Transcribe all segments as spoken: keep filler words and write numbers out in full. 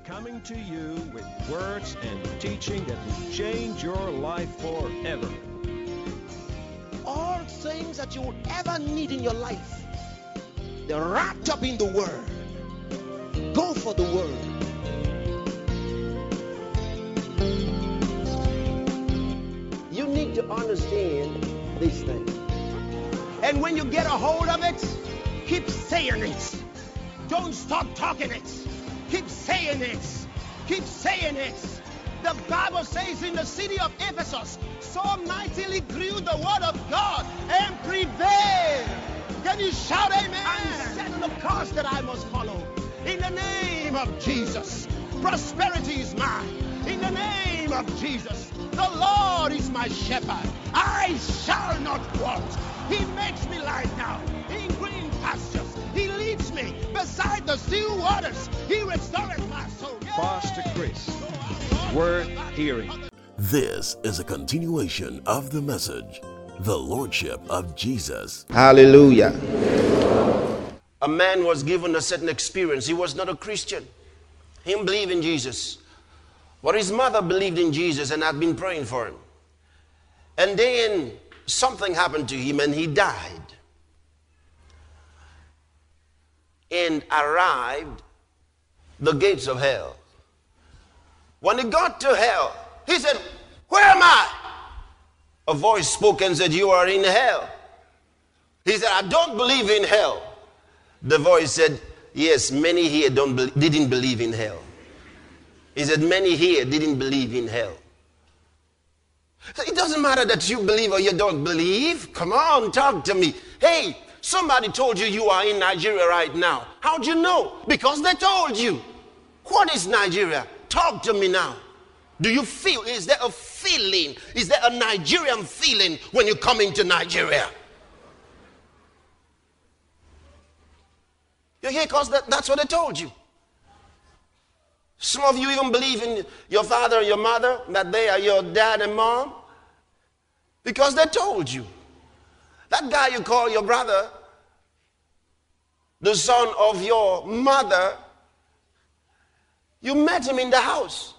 coming to you with words and teaching that will change your life forever. All things that you will ever need in your life, they're wrapped up in the Word. Go for the Word. You need to understand these things. And when you get a hold of it, keep saying it. Don't stop talking it. Keep saying it. Keep saying it. The Bible says in the city of Ephesus, so mightily grew the word of God and prevailed. Can you shout amen? And set the course that I must follow. In the name of Jesus, prosperity is mine. In the name of Jesus, the Lord is my shepherd. I shall not want. He makes me lie down in green pastures. He leads me beside the still waters. He restores my soul. Yay! Pastor Chris, worth hearing. This is a continuation of the message, the Lordship of Jesus. Hallelujah. A man was given a certain experience. He was not a Christian. He didn't believe in Jesus. But his mother believed in Jesus and had been praying for him. And then something happened to him and he died. And arrived the gates of hell. When he got to hell, he said, "Where am I?" A voice spoke and said, "You are in hell." He said, "I don't believe in hell." The voice said, "Yes, many here don't be- didn't believe in hell." He said, "Many here didn't believe in hell." So it doesn't matter that you believe or you don't believe. Come on, talk to me. Hey, somebody told you you are in Nigeria right now. How'd you know? Because they told you. What is Nigeria? Talk to me now. Do you feel, is there a feeling? Is there a Nigerian feeling when you come into Nigeria? You're here because that, that's what they told you. Some of you even believe in your father and your mother, that they are your dad and mom, because they told you. That guy you call your brother, the son of your mother, you met him in the house.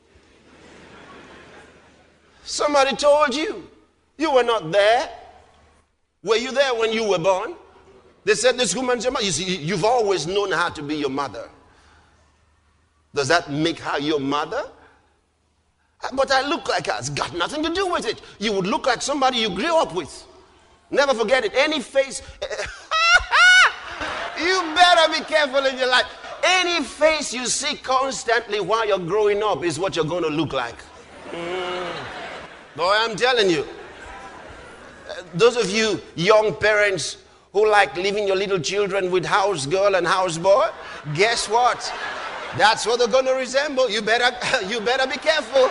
Somebody told you. You were not there. Were you there when you were born? They said this woman's your mother. You see, you've always known how to be your mother. Does that make her your mother? But I look like her. It's got nothing to do with it. You would look like somebody you grew up with. Never forget it. Any face, you better be careful in your life. Any face you see constantly while you're growing up is what you're going to look like. Mm. Boy, I'm telling you. Uh, those of you young parents who like leaving your little children with house girl and house boy, guess what? That's what they're going to resemble. You better, you better be careful.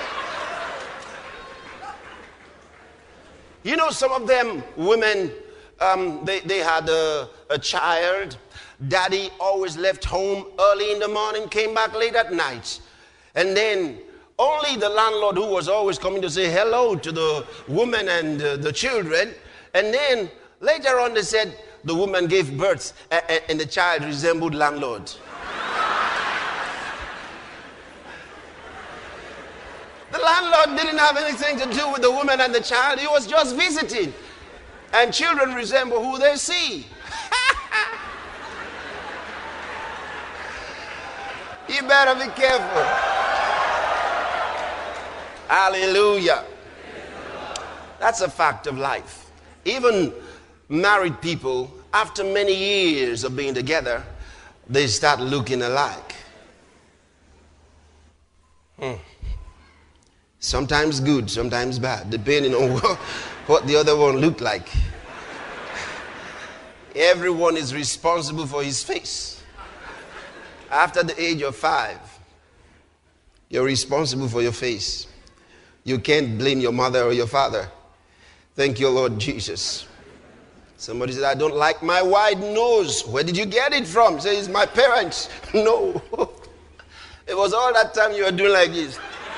You know, some of them women, um, they, they had a, a child. Daddy always left home early in the morning, came back late at night. And then only the landlord, who was always coming to say hello to the woman and uh, the children. And then later on they said the woman gave birth and, and the child resembled landlord. The landlord didn't have anything to do with the woman and the child. He was just visiting. And children resemble who they see. You better be careful. Hallelujah. That's a fact of life. Even married people, after many years of being together, they start looking alike. Hmm. Sometimes good, sometimes bad, depending on what, what the other one looked like. Everyone is responsible for his face. After the age of five, you're responsible for your face. You can't blame your mother or your father. Thank you, Lord Jesus. Somebody said, "I don't like my wide nose." Where did you get it from? Say, "It's my parents." No. It was all that time you were doing like this.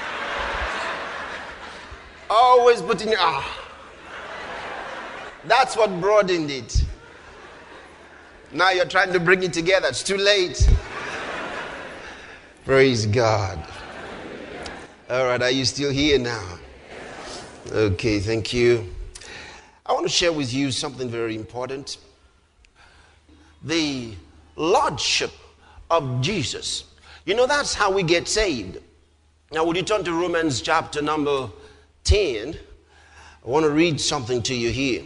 Always putting your, ah. That's what broadened it. Now you're trying to bring it together. It's too late. Praise God. All right, are you still here now? Okay, thank you. I want to share with you something very important. The Lordship of Jesus. You know, that's how we get saved. Now, would you turn to Romans chapter number ten? I want to read something to you here.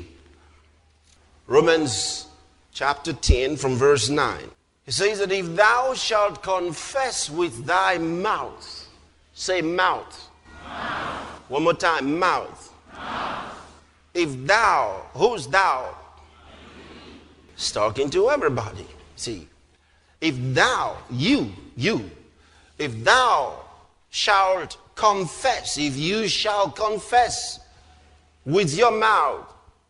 Romans chapter ten from verse nine. It says that if thou shalt confess with thy mouth, say mouth. Mouth. One more time, mouth. Mouth. If thou, who's thou? It's talking to everybody. See, if thou, you, you, if thou shalt confess, if you shall confess with your mouth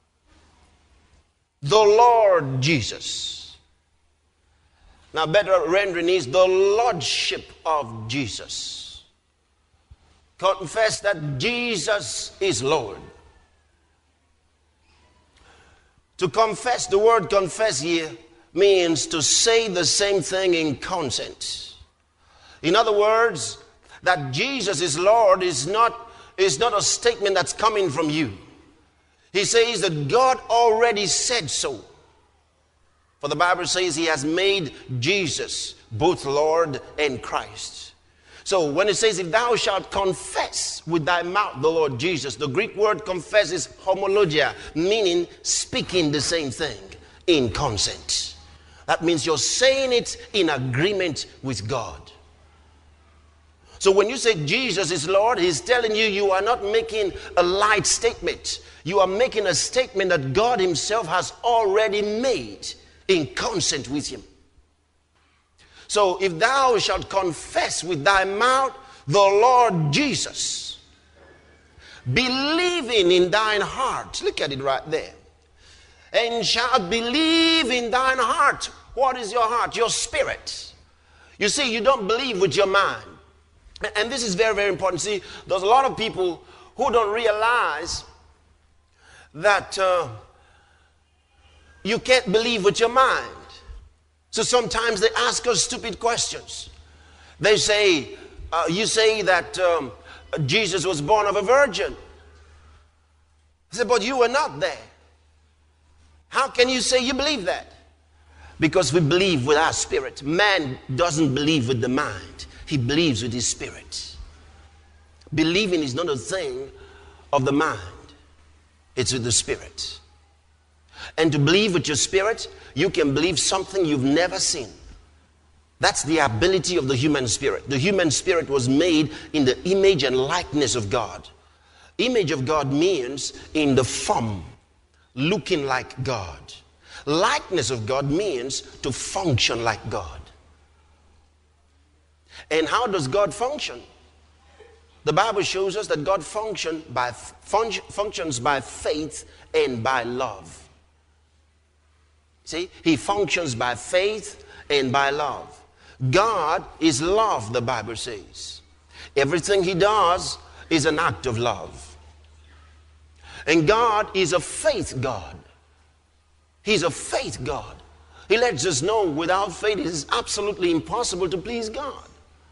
the Lord Jesus. Now, better rendering is the Lordship of Jesus. Confess that Jesus is Lord. To confess, the word confess here means to say the same thing in consent. In other words, that Jesus is Lord is not, is not a statement that's coming from you. He says that God already said so. For the Bible says he has made Jesus both Lord and Christ. So when it says, if thou shalt confess with thy mouth the Lord Jesus, the Greek word confess is homologia, meaning speaking the same thing in consent. That means you're saying it in agreement with God. So when you say Jesus is Lord, he's telling you you are not making a light statement. You are making a statement that God himself has already made in consent with him. So if thou shalt confess with thy mouth the Lord Jesus, believing in thine heart, look at it right there, and shalt believe in thine heart. What is your heart? Your spirit. You see, you don't believe with your mind. And this is very, very important. See, there's a lot of people who don't realize that uh, you can't believe with your mind. So sometimes they ask us stupid questions. They say, uh, you say that um, Jesus was born of a virgin. I said, but you were not there. How can you say you believe that? Because we believe with our spirit. Man doesn't believe with the mind. He believes with his spirit. Believing is not a thing of the mind. It's with the spirit. And to believe with your spirit, you can believe something you've never seen. That's the ability of the human spirit. The human spirit was made in the image and likeness of God. Image of God means in the form, looking like God. Likeness of God means to function like God. And how does God function? The Bible shows us that God function by, fun, functions by faith and by love. See, he functions by faith and by love. God is love, the Bible says. Everything he does is an act of love. And God is a faith God. He's a faith God. He lets us know without faith it is absolutely impossible to please God.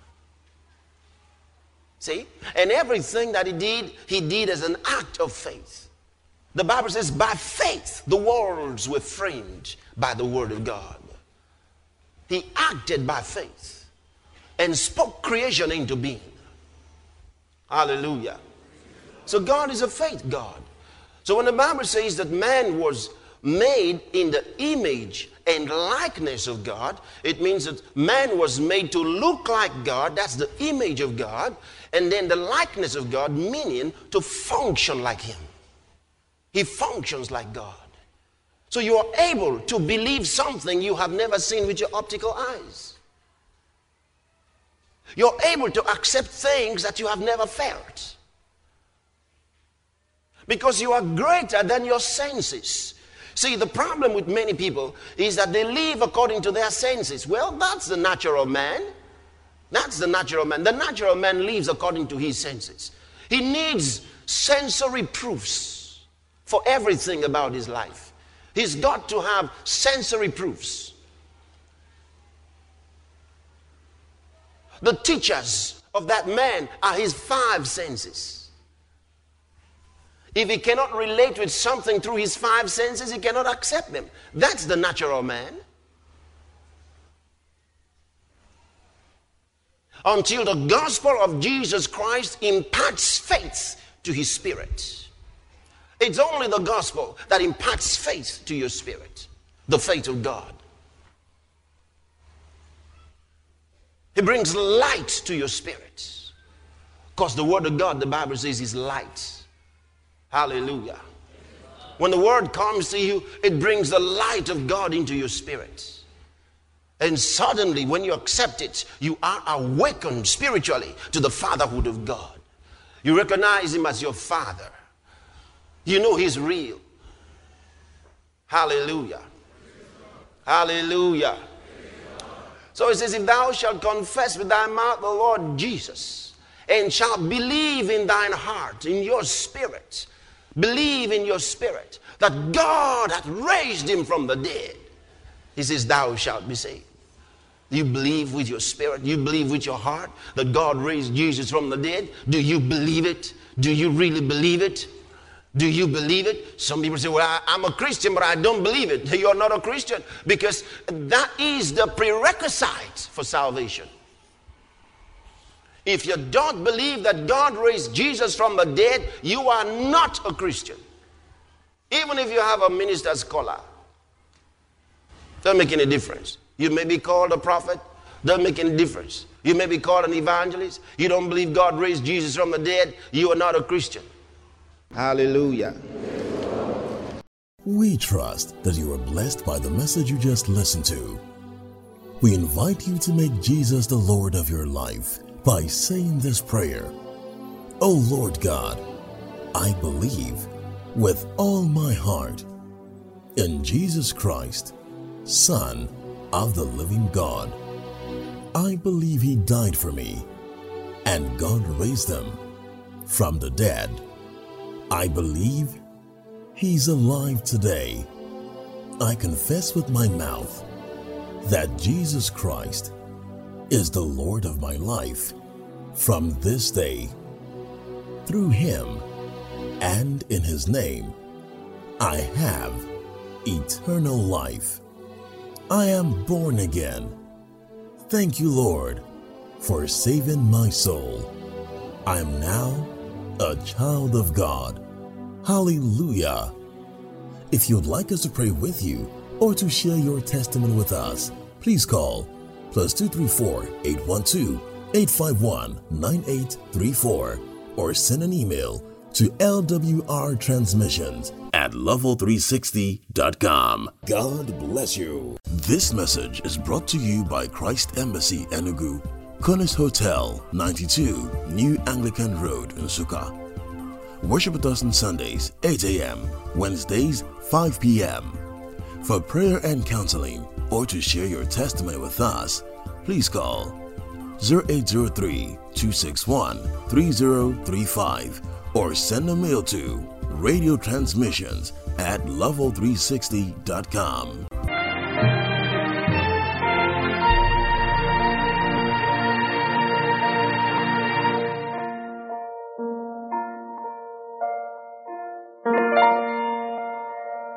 See? And everything that he did, he did as an act of faith. The Bible says, by faith, the worlds were framed by the word of God. He acted by faith and spoke creation into being. Hallelujah. So God is a faith God. So when the Bible says that man was made in the image and likeness of God, it means that man was made to look like God. That's the image of God. And then the likeness of God, meaning to function like him. He functions like God. So you are able to believe something you have never seen with your optical eyes. You're able to accept things that you have never felt. Because you are greater than your senses. See, the problem with many people is that they live according to their senses. Well, that's the natural man. That's the natural man. The natural man lives according to his senses. He needs sensory proofs for everything about his life. He's got to have sensory proofs. The teachers of that man are his five senses. If he cannot relate with something through his five senses, he cannot accept them. That's the natural man. Until the gospel of Jesus Christ imparts faith to his spirit. It's only the gospel that imparts faith to your spirit. The faith of God. He brings light to your spirit. Because the word of God, the Bible says, is light. Hallelujah. When the word comes to you, it brings the light of God into your spirit. And suddenly, when you accept it, you are awakened spiritually to the fatherhood of God. You recognize him as your father. You know he's real. Hallelujah. Hallelujah. So it says, if thou shalt confess with thy mouth the Lord Jesus, and shalt believe in thine heart, in your spirit, believe in your spirit, that God hath raised him from the dead, he says, thou shalt be saved. You believe with your spirit, you believe with your heart that God raised Jesus from the dead. Do you believe it? Do you really believe it? Do you believe it? Some people say, well, I, I'm a Christian, but I don't believe it. You're not a Christian, because that is the prerequisite for salvation. If you don't believe that God raised Jesus from the dead, you are not a Christian. Even if you have a minister's collar, doesn't make any difference. You may be called a prophet, doesn't make any difference. You may be called an evangelist. You don't believe God raised Jesus from the dead, you are not a Christian. Hallelujah. We trust that you are blessed by the message you just listened to. We invite you to make Jesus the Lord of your life by saying this prayer. O Lord God, I believe with all my heart in Jesus Christ, Son of the living God. I believe he died for me, and God raised him from the dead. I believe he's alive today. I confess with my mouth that Jesus Christ is the Lord of my life from this day. Through him and in his name, I have eternal life. I am born again. Thank you, Lord, for saving my soul. I am now a child of God. Hallelujah. If you'd like us to pray with you or to share your testimony with us, please call plus two three four, eight one two, eight five one, nine eight three four or send an email to L W R transmissions at level three sixty dot com. God bless you. This message is brought to you by Christ Embassy Enugu, Cornish Hotel, ninety-two, New Anglican Road, Nsukka. Worship with us on Sundays, eight a.m., Wednesdays, five p.m. For prayer and counseling or to share your testimony with us, please call zero eight zero three, two six one, three zero three five or send a mail to radio transmissions at level three sixty dot com.